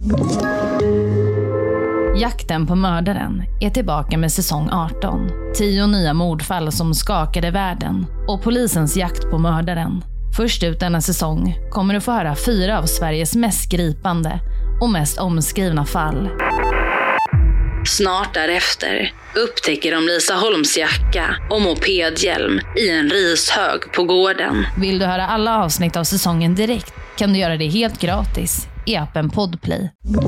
Jakten på mördaren är tillbaka med säsong 18. 10 nya mordfall som skakade världen och polisens jakt på mördaren. Först ut denna säsong kommer du få höra 4 av Sveriges mest gripande och mest omskrivna fall. Snart därefter upptäcker de Lisa Holms jacka och mopedhjälm i en rishög på gården. Vill du höra alla avsnitt av säsongen direkt kan du göra det helt gratis i appen Podplay.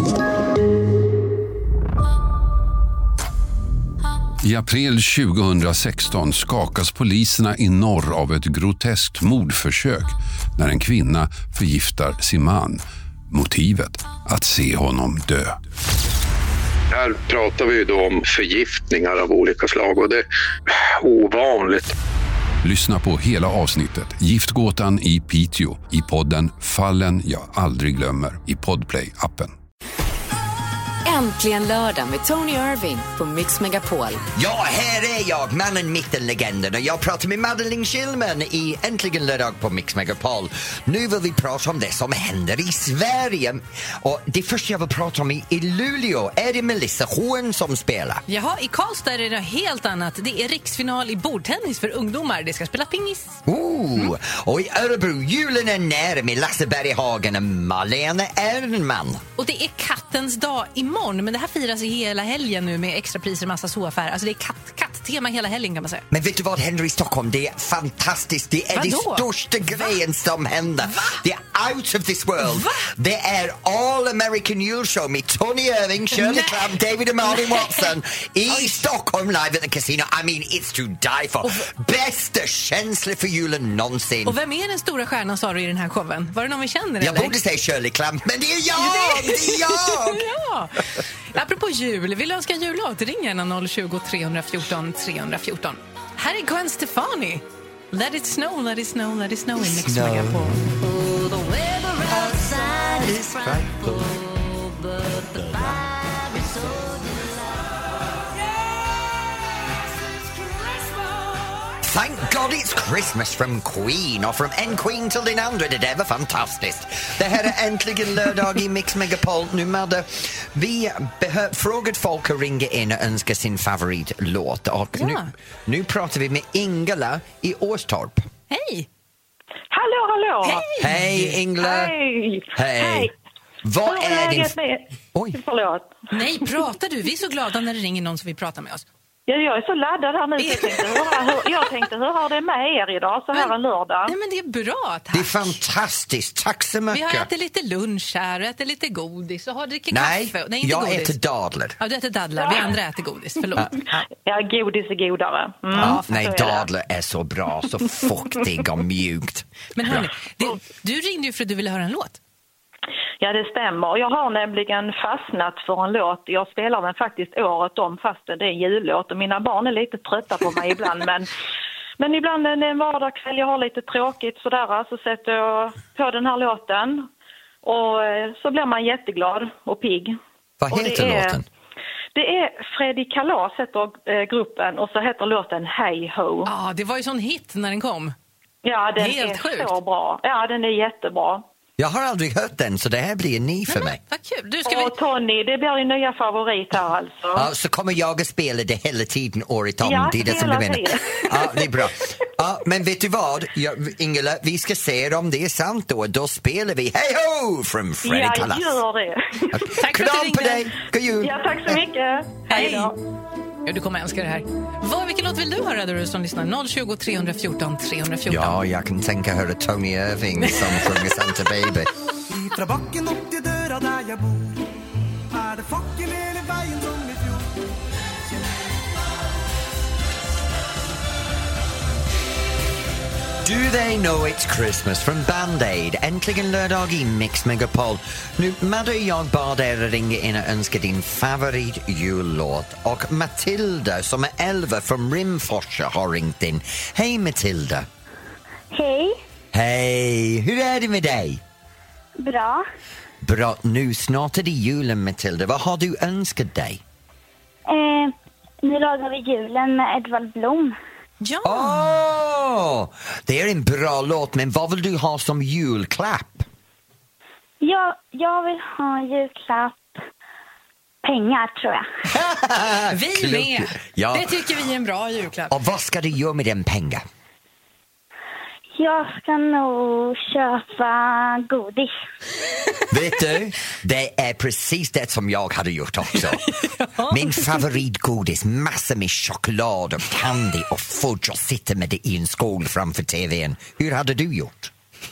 I april 2016 skakas poliserna i norr av ett groteskt mordförsök när en kvinna förgiftar sin man. Motivet att se honom dö. Här pratar vi ju då om förgiftningar av olika slag och det är ovanligt. Lyssna på hela avsnittet Giftgåtan i Piteå i podden Fallen jag aldrig glömmer i Podplay-appen. Äntligen lördag med Tony Irving på Mix Megapol. Ja, här är jag, mannen, mitten, legenden. Och jag pratar med Madeleine Schillman i Äntligen lördag på Mix Megapol. Nu vill vi prata om det som händer i Sverige. Och det första jag vill prata om i Luleå är det Melissa Horn som spelar. Jaha, i Karlstad är det något helt annat. Det är riksfinal i bordtennis för ungdomar. Det ska spela pingis. Och i Örebro, julen är nära med Lasse Berghagen och Malene Ernman. Och det är kattens dag imorgon. Men det här firas i hela helgen nu med extra priser och massa soaffärer. Alltså det är katt-tema hela helgen kan man säga. Men vet du vad händer i Stockholm? Det är fantastiskt. Det är det största grejen som händer. Det är out of this world. Det är All American Juleshow med Tony Irving, Shirley Clamp, David och Martin Watson i Stockholm live at the casino. I mean, it's to die for. Bästa känsla för julen någonsin. Och vem är den stora stjärnan, sa du, i den här showen? Var det någon vi känner? Jag borde säga Shirley Clamp, men det är jag! Det är jag! Ja. Apropå jul, vill du önska en jullåt? Ring gärna 020 314 314. Här är Gwen Stefani. Let it snow, let it snow, let it snow in Mix Megapol. Oh, the weather outside is frightful, but the vibe is so Thank God it's Christmas from Queen och från en Queen till den andra. Det där var fantastiskt. Det här är Äntligen lördag i Mix Megapol. Nu Madde, vi frågat folk att ringa in och önska sin favoritlåt. Och nu pratar vi med Ingela i Årstorp. Hej! Hallå! Hej Ingela! Hej! Vad är din... Oj. Förlåt. Nej, pratar du? Vi är så glada när det ringer någon som vill prata med oss. Ja, jag är så laddad här nu. Jag tänkte, hur har det med er idag så här en lördag? Nej, men det är bra, tack. Det är fantastiskt, tack så mycket. Vi har ätit lite lunch här och ätit lite godis och har druckit kaffe. Nej, inte jag godis. Äter dadlar. Ja, du äter dadlar. Vi andra äter godis, förlåt. Ja, godis är godare. Nej, dadlar är så bra, så fuktig och mjukt. Men hörni, du ringde ju för att du ville höra en låt. Ja, det stämmer. Jag har nämligen fastnat för en låt. Jag spelar den faktiskt året om fast det är jullåt. Och mina barn är lite trötta på mig ibland. Men ibland är det en vardagskväll, jag har lite tråkigt sådär. Så sätter jag på den här låten. Och så blir man jätteglad och pigg. Vad heter låten? Det är Freddy Kalas heter gruppen. Och så heter låten Hey Ho. Ja, det var ju sån hit när den kom. Ja, den helt är sjukt. Så bra. Ja, den är jättebra. Jag har aldrig hört den, så det här blir ny för mig. Vad kul. Tony, det blir din nya favorit här alltså. Ja, så kommer jag att spela det hela tiden, året om. Ja, det är det som hela du menar. tiden. Ja, det är bra. Ja, men vet du vad, Ingela, vi ska se om det är sant då. Då spelar vi Hey Ho från Freddy Kalas. Ja, gör det. Tack för att du ringde. Kram på dig. God jul. Ja, tack så mycket. Hej då. Ja, du kommer älska det här. Vilken låt vill du höra, du som lyssnar? 020 314 314. Ja, jag kan tänka höra Tony Irving som sjunger Santa Baby. Ifra backen upp till dörra där jag bor är det facken hela vägen som i fjol. Do they know it's Christmas från Band-Aid? Äntligen lördag i Mix Megapol. Nu, Madde och jag bad er ringa in och önska din favoritjullåt. Och Matilda som är 11 från Rimforsa har ringt in. Hej Matilda. Hej. Hej, hur är det med dig? Bra. Bra, nu snart är det julen Matilda. Vad har du önskat dig? Nu lagar vi julen med Edvard Blom. Ja. Det är en bra låt, men vad vill du ha som julklapp? Jag vill ha en julklapp. Pengar, tror jag. Vi med! Ja. Det tycker vi är en bra julklapp. Och vad ska du göra med den pengar? Jag ska nog köpa godis. Vet du, det är precis det som jag hade gjort också. Min favoritgodis, massor med choklad och candy och fudge och sitter med det i en skål framför tvn. Hur hade du gjort?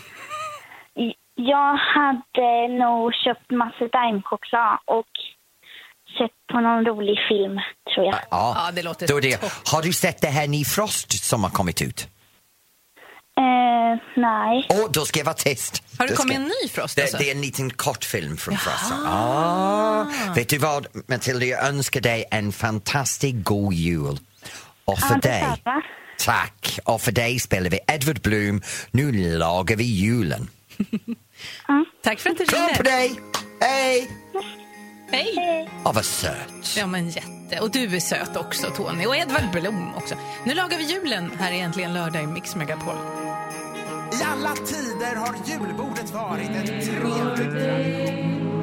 Jag hade nog köpt massor daimchoklad och sett på någon rolig film, tror jag. Ja, det låter då det. Har du sett det här Ny Frost som har kommit ut? Nej. Då ska jag vara tyst. Har det kommit en ny Frost? Alltså? Det är en liten kortfilm från Frost. Vet du vad, Matilda, jag önskar dig en fantastisk god jul. Och för dig, tack. Och för dig spelar vi Edward Bloom. Nu lagar vi julen. Tack för att du ringde. Kram på dig. Hej. Hej. Vad söt. Ja, men jätte. Och du är söt också, Tony. Och Edvard Blom också. Nu lagar vi julen här egentligen lördag i Mix Megapol. I alla tider har julbordet varit ett trevligt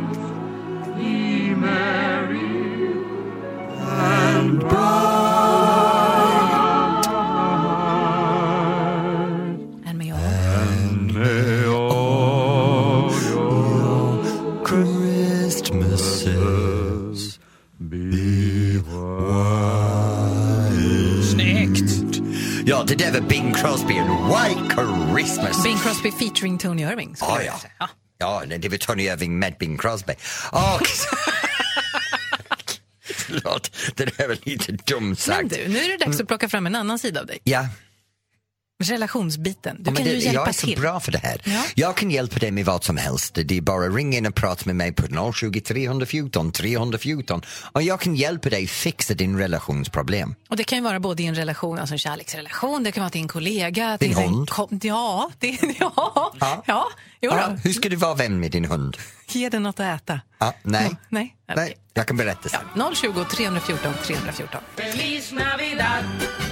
Christmases be Snyggt! Ja, det där var Bing Crosby and White Christmas. Bing Crosby featuring Tony Irving. Ja, det var Tony Irving med Bing Crosby. Förlåt, det där var lite dumt sagt. Men du, nu är det dags att plocka fram en annan sida av dig. Ja. Relationsbiten. Du kan ju hjälpa till. Jag är så bra för det här. Ja. Jag kan hjälpa dig med vad som helst. Det är bara ringa in och prata med mig på 020 314 314. Och jag kan hjälpa dig fixa din relationsproblem. Och det kan ju vara både i en relation, alltså en kärleksrelation. Det kan vara till en kollega. Din hund? Ja. Hur ska du vara vän med din hund? Ge den något att äta. Nej. Nej. Jag kan berätta sen. 020 314 314. Feliz Navidad.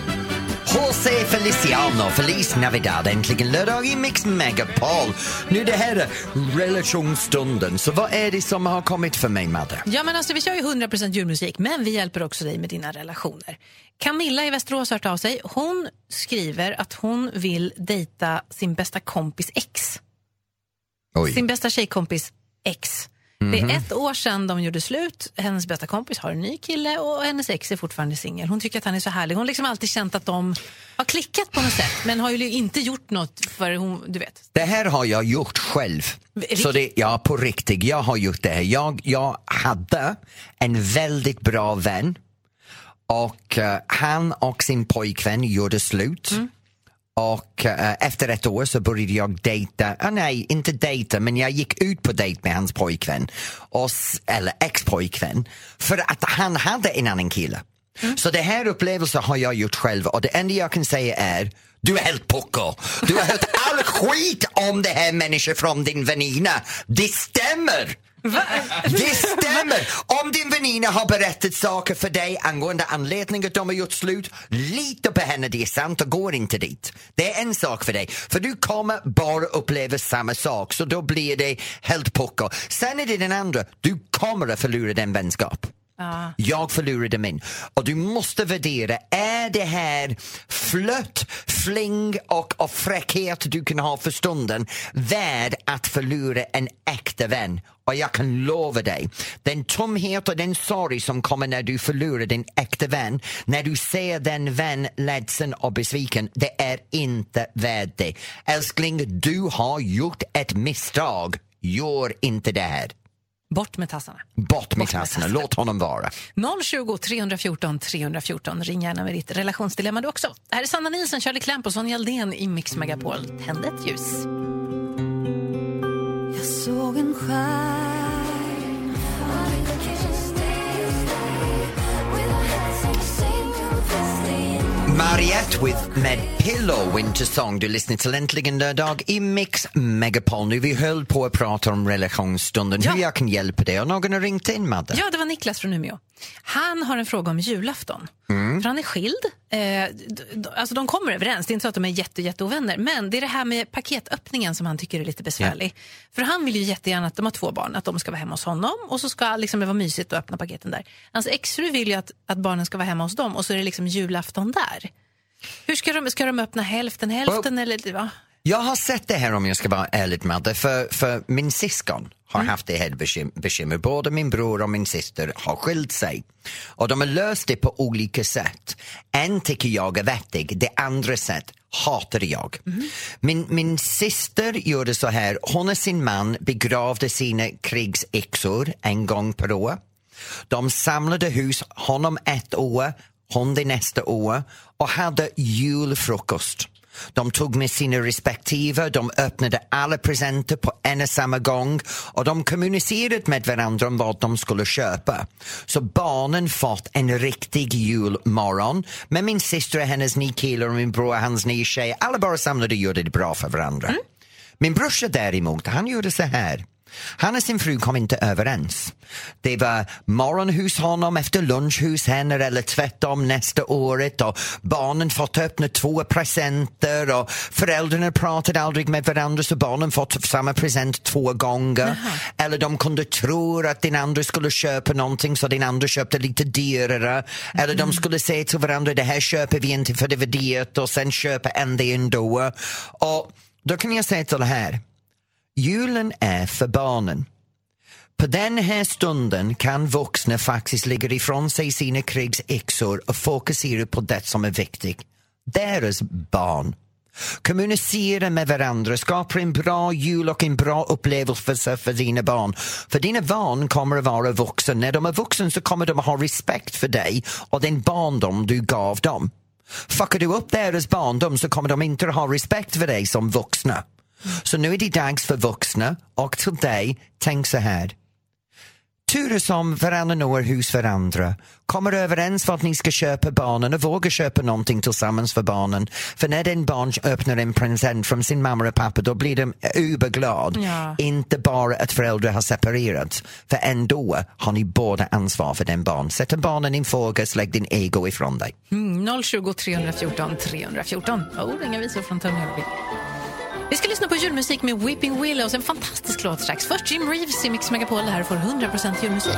José Feliciano, Feliz Navidad, äntligen lördag i Mix Megapol. Nu det här är relationsstunden, så vad är det som har kommit för mig, Madde? Ja, men alltså vi kör ju 100% julmusik, men vi hjälper också dig med dina relationer. Camilla i Västerås har hört av sig. Hon skriver att hon vill dejta sin bästa kompis ex. Oj. Sin bästa tjejkompis ex. Det är 1 år sedan de gjorde slut. Hennes bästa kompis har en ny kille och hennes ex är fortfarande singel. Hon tycker att han är så härlig. Hon har liksom alltid känt att de har klickat på något sätt, men har ju inte gjort något för hon, du vet. Det här har jag gjort själv. Så på riktigt, jag har gjort det här. Jag hade en väldigt bra vän och han och sin pojkvän gjorde slut. Och efter 1 år så började jag dejta, inte dejta, men jag gick ut på dejt med hans pojkvän, eller ex-pojkvän, för att han hade en annan kille. Så det här upplevelsen har jag gjort själv, och det enda jag kan säga är: du är helt pucko. Du har hört all skit om det här människor från din väninna. Det stämmer! Va? Det stämmer! Om din väninna har berättat saker för dig angående anledningen att de har gjort slut, lita på henne, det är sant, och går inte dit. Det är en sak för dig, för du kommer bara uppleva samma sak, så då blir det helt pucko. Sen är det den andra, du kommer att förlora den vänskap. Jag förlorade min. Och du måste värdera, är det här flött, fling och fräckhet du kan ha för stunden värd att förlora en äkta vän? Och jag kan lova dig, den tomhet och den sorg som kommer när du förlorar din äkta vän, när du ser den vän ledsen och besviken, det är inte värt det. Älskling, du har gjort ett misstag. Gör inte det här. Bort med tassarna. Bort med tassarna, låt honom vara. 020 314 314. Ring gärna med ditt relationsdilemma du också. Här är Sanna Nilsson, Charlie Clamp och Sonja Aldén i Mix Megapol. Tänd ett ljus. Jag såg en stjärna. Mariette med Pillow, Winter Song. Du lyssnar till Äntligen lördag i Mix Megapol. Nu vi höll på att prata om relationsstunden. Hur jag kan hjälpa dig. Och någon har ringt in, Madde. Ja, det var Niklas från Umeå. Han har en fråga om julafton. För han är skild. Alltså de kommer överens. Det är inte så att de är jätteovänner. Men det är det här med paketöppningen som han tycker är lite besvärlig. Ja. För han vill ju jättegärna att de har 2 barn. Att de ska vara hemma hos honom. Och så ska liksom det vara mysigt att öppna paketen där. Hans exfru vill ju att barnen ska vara hemma hos dem. Och så är det liksom julafton där. Hur ska de öppna hälften eller va? Jag har sett det här, om jag ska vara ärlig med det, för min syskon har haft det här bekymmer. Både min bror och min syster har skilt sig. Och de har löst det på olika sätt. En tycker jag är vettig, det andra sätt hatade jag. Min syster gjorde så här, hon och sin man begravde sina krigsyxor en gång per år. De samlade hus, honom ett år, hon det nästa år, och hade julfrukost. De tog med sina respektive, de öppnade alla presenter på en och samma gång och de kommunicerade med varandra om vad de skulle köpa. Så barnen fått en riktig julmorgon, med min syster och hennes 9 killar och min bror och hans 9 tjejer. Alla bara samlade och gjorde det bra för varandra. Min brorsa däremot, han gjorde så här. Han och sin fru kom inte överens. Det var morgon hos honom, efter lunch hos henne, eller tvärtom nästa året, och barnen fått öppna 2 presenter och föräldrarna pratade aldrig med varandra, så barnen fått samma present 2 gånger. Eller de kunde tro att den andra skulle köpa någonting, så den andra köpte lite dyrare. Eller de skulle säga till varandra, det här köper vi inte för det var dyrt, och sen köpa en det ändå. Och då kan jag säga till det här: julen är för barnen. På den här stunden kan vuxna faktiskt lägga ifrån sig sina krigsyxor och fokusera på det som är viktigt. Deras barn. Kommunicera med varandra, skapa en bra jul och en bra upplevelse för dina barn. För dina barn kommer att vara vuxna. När de är vuxna så kommer de att ha respekt för dig och den barndom du gav dem. Fuckar du upp deras barndom så kommer de inte att ha respekt för dig som vuxna. Så nu är det dags för vuxna, och till dig, tänk så här. Turas om varannan år hos varandra. Kommer överens vad ni ska köpa barnen och våga köpa någonting tillsammans för barnen. För när den barn öppnar en present från sin mamma och pappa, då blir de överglad. Ja. Inte bara att föräldrar har separerat. För ändå har ni båda ansvar för den barn. Sätt barnen in fokus, lägg din ego ifrån dig. 020 314 314. Inga visor från Tony Irving. Vi ska lyssna på julmusik med Weeping Willows, en fantastisk låt strax. Först Jim Reeves i Mix Megapol, här får 100% julmusik.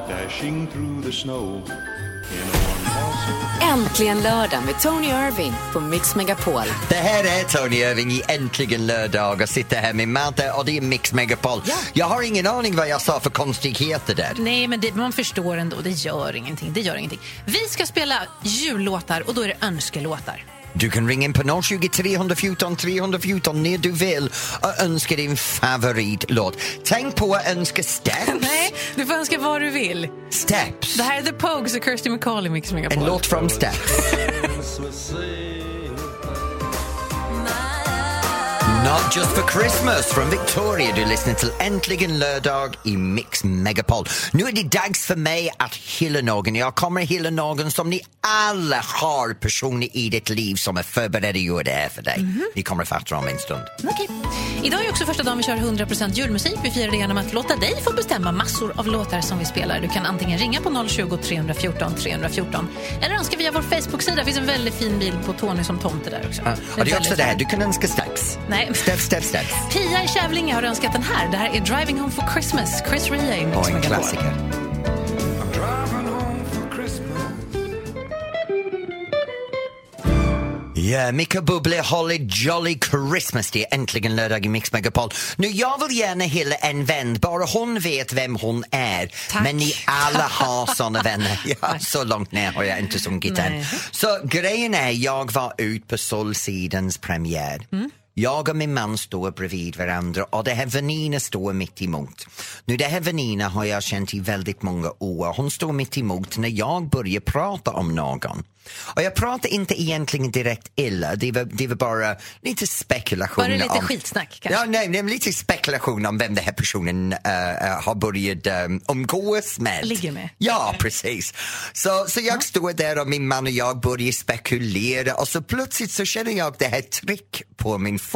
Äntligen lördag med Tony Irving på Mix Megapol. Det här är Tony Irving i Äntligen lördag och sitter här med Marta, och det är Mix Megapol. Ja. Jag har ingen aning vad jag sa för konstigheter där. Nej, men man förstår ändå, det gör ingenting. Vi ska spela jullåtar, och då är det önskelåtar. Du kan ringa in på 020 314 314 när du vill och önska din favoritlåt. Tänk på att önska Steps. Nej, du får önska vad du vill. Steps. Det här är The Pogues och Kirsty McCall Mix Megapol. En låt från Steps. Not Just for Christmas från Victoria. Du lyssnar till Äntligen lördag i Mix Megapol. Nu är det dags för mig att hylla någon. Jag kommer att hylla någon som ni alla har personer i ditt liv som är förberedda att göra det här för dig. Vi kommer att fatta om en stund. Okej. Idag är också första dagen vi kör 100% julmusik. Vi firar det genom att låta dig få bestämma massor av låtar som vi spelar. Du kan antingen ringa på 020 314 314 eller önska via vår Facebook-sida. Det finns en väldigt fin bild på Tony som tomte där också. Och det är också det här, du kan önska Steps. Nej. Steps. Pia i Kävlinge har önskat den här. Det här är Driving Home for Christmas. Chris Rea i Mix Megapol. En klassiker. Ja, Mika Bublé, Holly Jolly Christmas. Det är äntligen lördag i Mix Megapol. Nu, jag vill gärna hylla en vän. Bara hon vet vem hon är. Tack. Men ni alla har såna vänner. Ja, så långt ner har jag inte sungit än. Så grejen är, jag var ut på Solsidens premiär. Jag och min man står bredvid varandra och det här väninna står mitt emot. Nu, det här väninna har jag känt i väldigt många år. Hon står mitt emot när jag börjar prata om någon. Och jag pratar inte egentligen direkt illa. Det var bara lite spekulation. Var det lite skitsnack kanske? Ja, nej, lite spekulation om vem den här personen har börjat umgås med. Ligger med. Ja, precis. Så jag står där och min man och jag börjar spekulera. Och så plötsligt så känner jag det här tryck på min fot.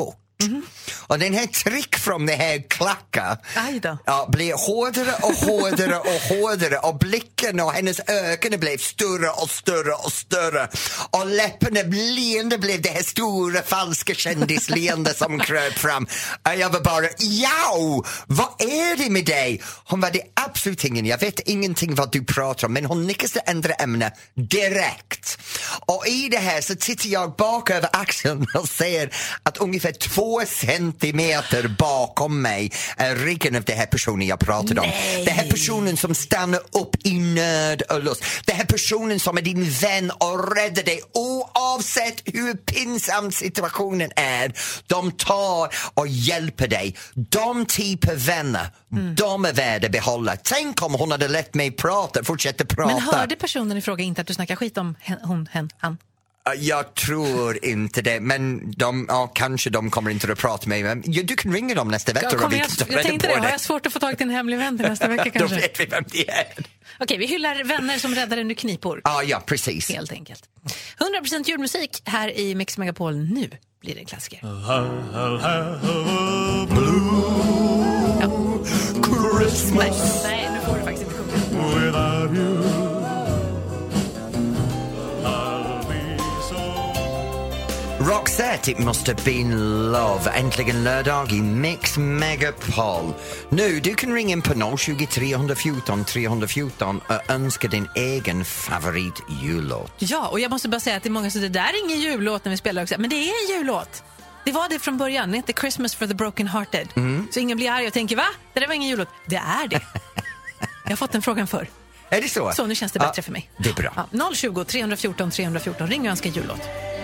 Och den här tryck från det här klacka blir hårdare och hårdare och hårdare, och blicken och hennes ögon blev större och större och större, och läpparna leende blev det här stora falska kändisleende som kröp fram. Jag var bara, vad är det med dig? Hon var det absolut ingen, jag vet ingenting vad du pratar om, men hon nickade ändra ämne direkt. Och i det här så tittar jag bak över axeln och ser att ungefär 2 centimeter bakom mig är ryggen av den här personen jag pratade om. Den här personen som stannar upp i nöd och lust. Den här personen som är din vän och räddar dig oavsett hur pinsam situationen är. De tar och hjälper dig. De typer vänner, de är värda behålla. Tänk om hon hade lett mig fortsätta prata. Men hörde personen i fråga inte att du snackar skit om han? Jag tror inte det, men kanske de kommer inte att prata med mig. Du kan ringa dem nästa vecka. Jag tänkte det, har jag svårt att få tag till en hemlig vän till nästa vecka kanske? Då vet vi vem det är. Okej, vi hyllar vänner som räddar en ur knipor. Ja, precis. Helt enkelt. 100% julmusik här i Mix Megapol. Nu blir det en klassiker. Christmas. Nej, nu får du faktiskt inte sjunga. Roxette, it must have been love. Äntligen lördag i Mix Megapol. Nu, du kan ringa in på 020 314 314 och önska din egen favorit jullåt. Ja, och jag måste bara säga att det är många som säger, det där är ingen jullåt när vi spelar också. Men det är en jullåt. Det var det från början, det heter Christmas for the Broken Hearted. Så ingen blir arg och tänker, va? Det där var ingen jullåt. Det är det. Jag har fått den frågan förr. Är det så? Så nu känns det bättre för mig. Det är bra. 020 314 314, ring och önska jullåt.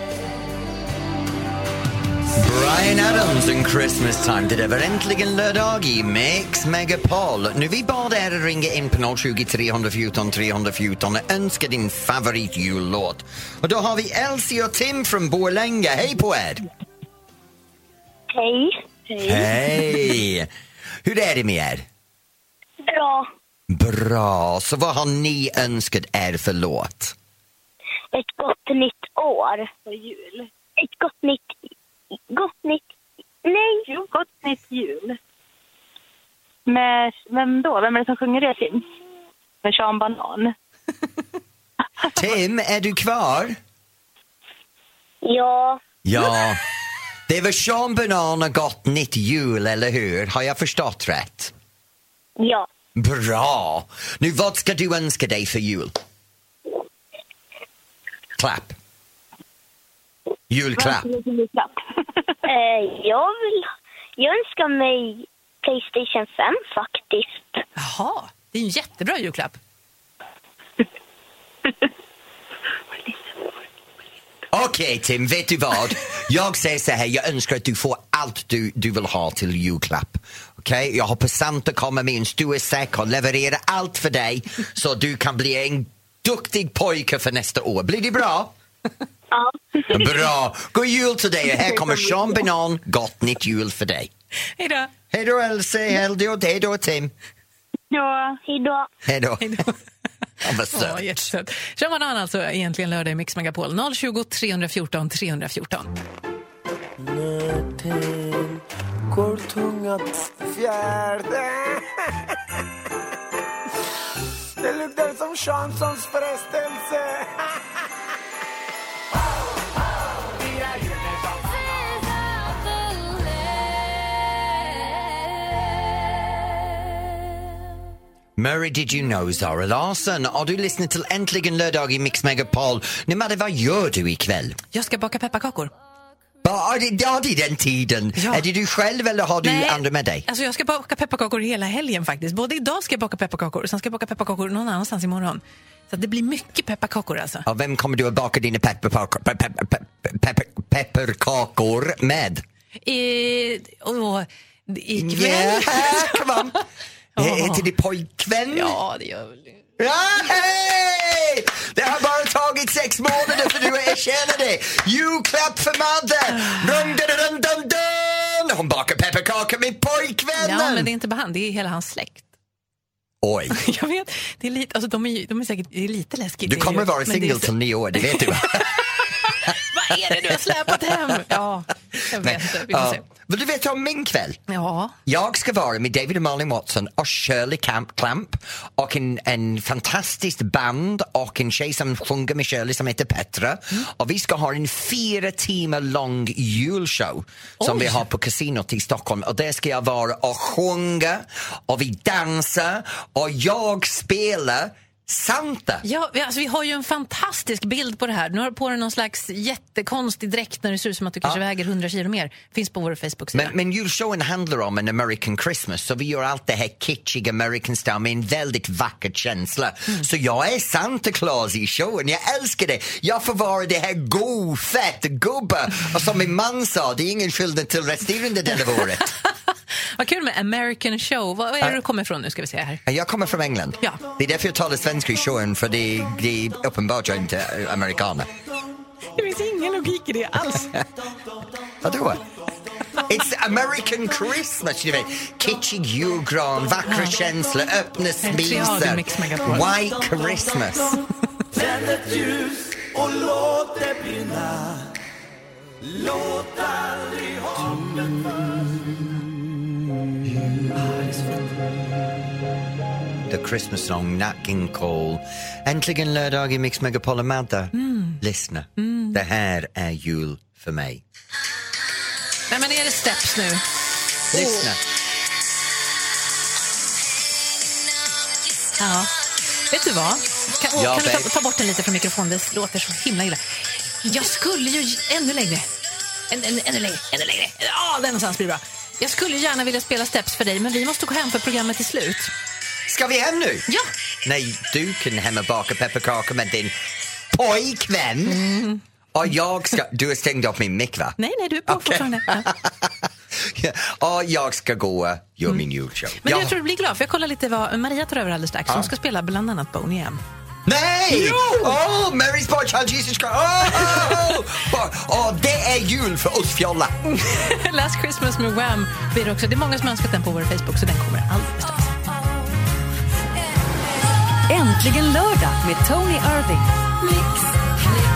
Bryan Adams in Christmas time. Det var äntligen lördag i Mix Megapol. Nu vi bad er att ringa in på 020 314 314 och önska din favorit jullåt. Och då har vi Elsie och Tim från Borlänge. Hej på er! Hej. Hej! Hur är det med er? Bra. Så vad har ni önskat er för låt? Ett gott nytt år för jul. Ett gott nytt jul. Med vem då? Vem är det som sjunger det, Tim? Med Sean Banan. Tim, är du kvar? Ja. Det var Sean Banan och gott nytt jul, eller hur? Har jag förstått rätt? Ja. Bra. Nu, vad ska du önska dig för jul? Klapp. Julklapp. Jag önskar mig PlayStation 5 faktiskt. Jaha, det är en jättebra julklapp. Okej, Tim, vet du vad? Jag säger så här, jag önskar att du får allt du vill ha till julklapp. Okej? Jag hoppas Santa kommer med en stor säck och levererar allt för dig så du kan bli en duktig pojke för nästa år. Blir det bra? Ja. Bra. God jul till dig. Här kommer Sean Banan. Gott nytt jul för dig. Hej då. Hej då, Elsie. Hej då, Tim. Ja, hej då. Vad söt. Jättesöt. Sean Banan alltså egentligen lördag i Mix Megapol. 020 314 314. Nöten går tunga fjärde. Det luktar som Chanssons frestelse. Murray, did you know Zara Larsson? Har du lyssnat till Äntligen lördag i Mix Megapol? Nu, vad gör du ikväll? Jag ska baka pepparkakor. Ja, det är den tiden. Ja. Är det du själv eller har du andra med dig? Alltså jag ska baka pepparkakor hela helgen faktiskt. Både idag ska jag baka pepparkakor och sen ska jag baka pepparkakor någon annanstans imorgon. Så det blir mycket pepparkakor alltså. Och vem kommer du att baka dina pepparkakor med? Ikväll. Kom on. Heter det pojkvän? Ja, det gör väl det. Ja, hej! Det har bara tagit 6 månader för du att erkänna det. Julklapp för Madde. Hon bakar pepparkakor med pojkvännen. Ja, men det är inte bara han, det är hela hans släkt. Oj. Jag vet, det är lite, alltså de är säkert det är lite läskigt. Du kommer vara singel till 9 år, det vet du. Vad är det du har släpat hem? Ja, jag vet inte. Vi får se. Vill du veta om min kväll? Ja. Jag ska vara med David och Malin Watson och Shirley Clamp och en fantastisk band och en tjej som sjunger med Shirley som heter Petra. Och vi ska ha en 4 timmar lång julshow som vi har på Casinot i Stockholm. Och där ska jag vara och sjunga och vi dansar och jag spelar Santa. Ja, alltså vi har ju en fantastisk bild på det här. Nu har du på dig någon slags jättekonstig dräkt när det ser ut som att du kanske väger 100 kilo mer. Finns på vår Facebook-sida. Men julshowen handlar om en American Christmas. Så vi gör allt det här kitschig American style med en väldigt vacker känsla. Så jag är Santa Claus i showen. Jag älskar det. Jag får vara det här fett gubbar. Och som min man sa, det är ingen skillnad till resterande del av året. Vad kul med American show. Vad är det du kommer ifrån nu, ska vi se här? Jag kommer från England. Ja. Det är därför jag talar svenska i showen, för det är uppenbart jag inte amerikaner. Det finns ingen logik i det alls. Vadå? It's American Christmas, du vet. Kitschig julgran, vackra känslor, öppna spisar. White Christmas. Tänd ett ljus och låt det brinna. Låt aldrig hoppet The Christmas song, Nat King Cole. Äntligen lördag i Mix Megapol och Madda. Lyssna, det här är jul för mig. Nej, men är det Steps nu? Lyssna. Ja. Vet du vad? Kan du ta bort den lite från mikrofonen? Det låter så himla illa. Jag skulle ju ännu längre. Ännu längre. Ja, den någonstans blir bra. Jag skulle gärna vilja spela Steps för dig, men vi måste gå hem för programmet är slut. Ska vi hem nu? Ja. Nej, du kan hem och baka pepparkakor med din pojkvän. Och jag ska... Du har stängt upp min mick, va? Nej, du är på fortfarande. Ja. Och jag ska gå och göra min julshow. Men jag tror du blir glad, för jag kollar lite vad Maria tar över alldeles strax. Hon ska spela bland annat Boney M. Nej! Oh, Mary's Boy Child Jesus Christ. Det är jul för oss fjolla. Last Christmas med Wham blir det också. Det är många som har önskat den på vår Facebook, så den kommer alldeles strax. Äntligen lördag med Tony Irving. Mix.